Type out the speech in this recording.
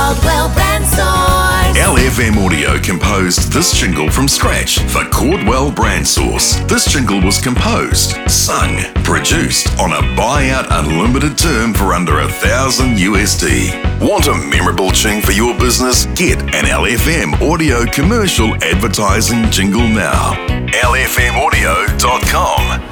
Caldwell Brand Sauce. LFM Audio composed this jingle from scratch for Caldwell Brand Sauce. This jingle was composed, sung, produced on a buyout unlimited term for under $1,000 USD. Want a memorable ching for your business? Get an LFM Audio commercial advertising jingle now. LFMaudio.com